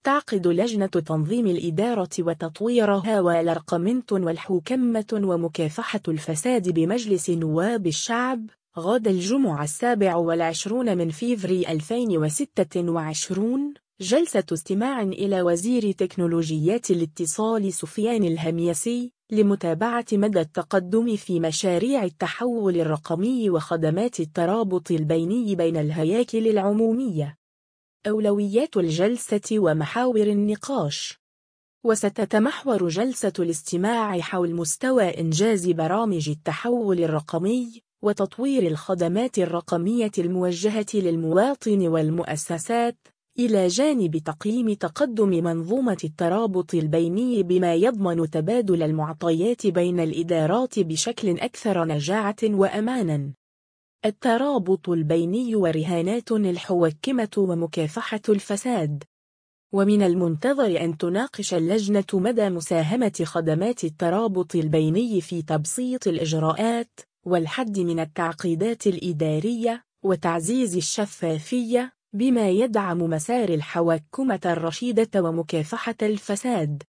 تعقد لجنة تنظيم الإدارة وتطويرها والأرقمنت والحوكمة ومكافحة الفساد بمجلس نواب الشعب غدا الجمعة 27 من فيفري 2026 جلسة استماع إلى وزير تكنولوجيات الاتصال سفيان الهميسي لمتابعة مدى التقدم في مشاريع التحول الرقمي وخدمات الترابط البيني بين الهياكل العمومية. أولويات الجلسة ومحاور النقاش. وستتمحور جلسة الاستماع حول مستوى إنجاز برامج التحول الرقمي وتطوير الخدمات الرقمية الموجهة للمواطن والمؤسسات، إلى جانب تقييم تقدم منظومة الترابط البيني بما يضمن تبادل المعطيات بين الإدارات بشكل أكثر نجاعة وأماناً. الترابط البيني ورهانات الحوكمة ومكافحة الفساد. ومن المنتظر أن تناقش اللجنة مدى مساهمة خدمات الترابط البيني في تبسيط الإجراءات والحد من التعقيدات الإدارية وتعزيز الشفافية بما يدعم مسار الحوكمة الرشيدة ومكافحة الفساد.